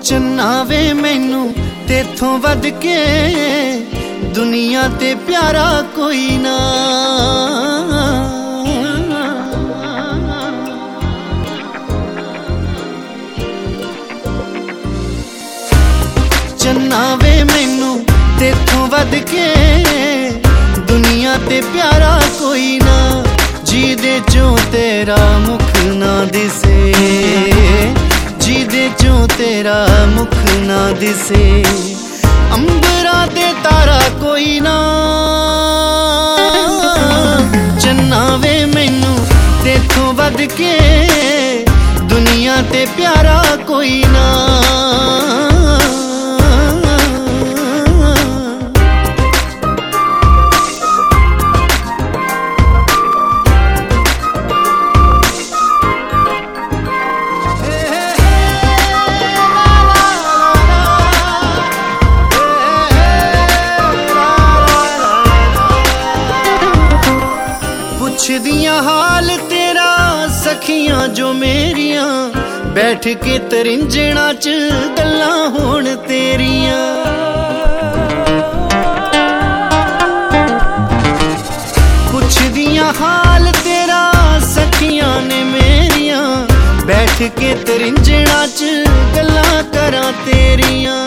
चन्ना वे मैनू तेथों वध के दुनिया ते प्यारा कोई ना। चन्ना वे मैनू तेथों वध के दुनिया ते प्यारा कोई ना। जीदे चों तेरा मुख ना दिसे, जीदे चों तेरा मुख ना दिसे, अंबरा ते तारा कोई ना। चन्ना वे मैनू तेथों वध के दुनिया ते प्यारा कोई ना। पुछदियां हाल तेरा सखियां जो मेरियां, बैठ के तरिंजणा च गल्लां होण तेरियां। पुछदियां हाल तेरा सखियां ने मेरियां, बैठ के तरिंजणा च गल्लां करां तेरियां।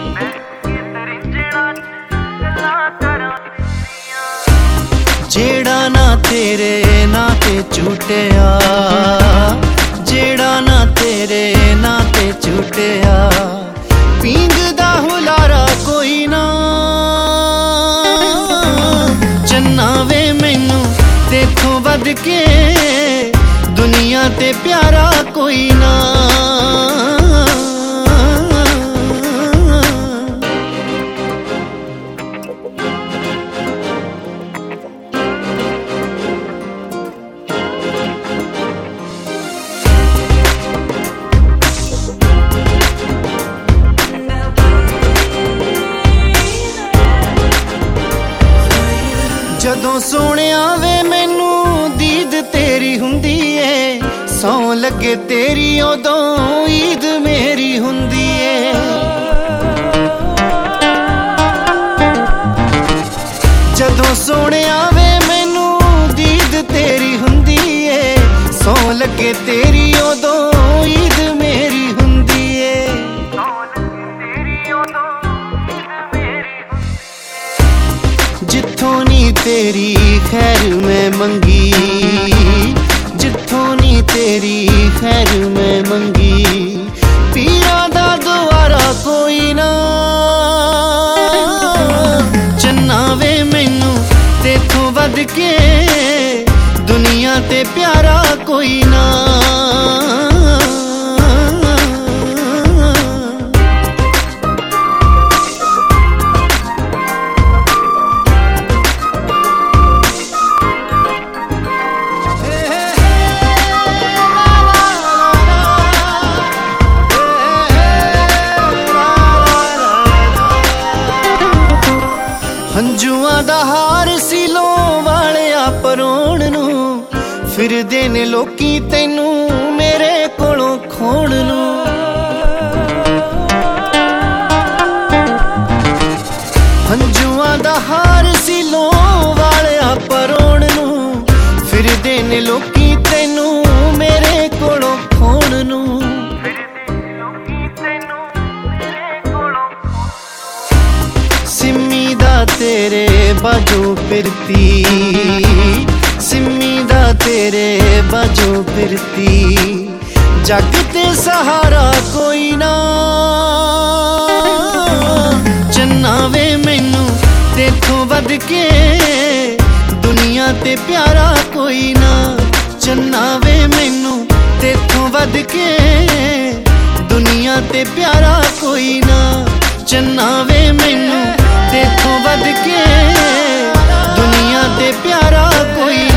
जेड़ा ना तेरे ना ते झूठिया, जेड़ा ना तेरे ना ते झूठिया, पींग दा हुलारा कोई ना। चन्ना वे मैनू तेथों वध के दुनिया ते प्यारा कोई ना। जदों सोहणिया वे मैनू दीद तेरी हुंदी ए, सौ लगे तेरी उदों ईद मेरी हुंदी ए। जदों सोहणिया वे मैनू दीद तेरी हुंदी ए, सौ लगे तेरी उदों ईद मेरी हुंदी ए। जिथों नी तेरी खैर मैं मंगी, जिथों नी तेरी खैर मैं मंगी, पीरा दा दुआरा कोई ना। चन्ना वे मैनू तेथों वध के दुनिया ते प्यारा कोई ना। हंजुआं दा हार सिलों वालिया परोण नू, फिरदे ने लोकी तैनू मेरे कोलों खोण नू। हंजुआं दा हार सिलों वालिया परोण नू, फिरदे ने लोकी तैनू मेरे कोलों खोण नू। सिम्मी दा तेरे बाजो फिरती, सिम्मी दा तेरे बाजो फिरती, जग ते सहारा कोई ना। चन्ना वे मैनू तेथों वध के दुनिया ते प्यारा कोई ना। चन्ना वे मैनू तेथों वध के दुनिया ते प्यारा कोई ना। चन्ना वे मैनू तेथों वध के दुनिया ते प्यारा कोई